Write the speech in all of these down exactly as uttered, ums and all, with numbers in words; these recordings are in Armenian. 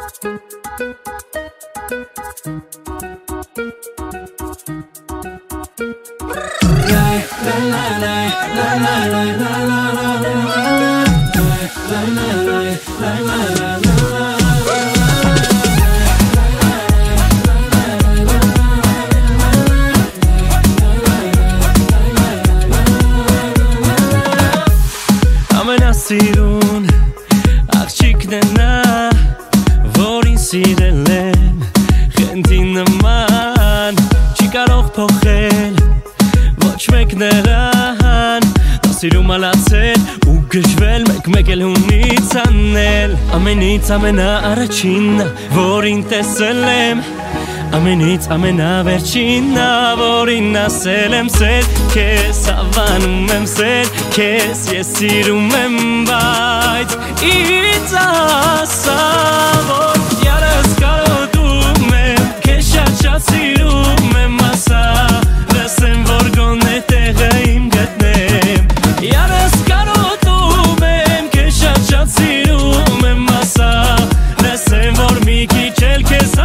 Սիրուն աղջիկն է որին սիրել եմ խենթի նման չի կարող փոխել ոչ մեկ նրան նա սիրում ալացել ու գժվել մեկ-մեկ էլ հունից անել ամենից ամենաառաջինն որին տեսել եմ ամենից ամենավերջինն որին ասել եմ սեր քեզ հավանում եմ սեր քեզ ես սիրում եմ բայց ինձ ասա որ յարս կարոտում եմ քեզ շատ-շատ սիրում եմ ասա լսեմ որ գոնե տեղը իմ գտնեմ յարս կարոտում եմ քեզ շատ-շատ սիրում եմ ասա լսեմ որ մի քիչ էլ քեզ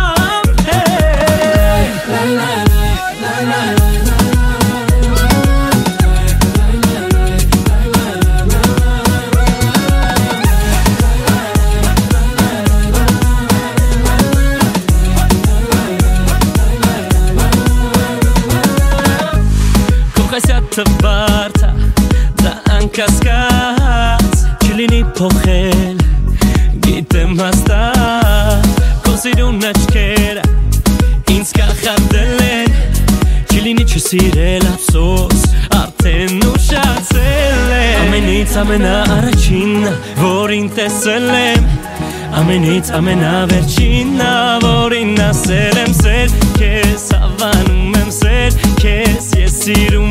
Tvarta da ankaskas chilini pochel gitem hasta considun nachkera inska khadelen chilini chsirel afsos arten ushatsele amenitz amena arachin vorin teselem amenitz amena verchina vorin naselem ser kes avanum em ser kes yesirum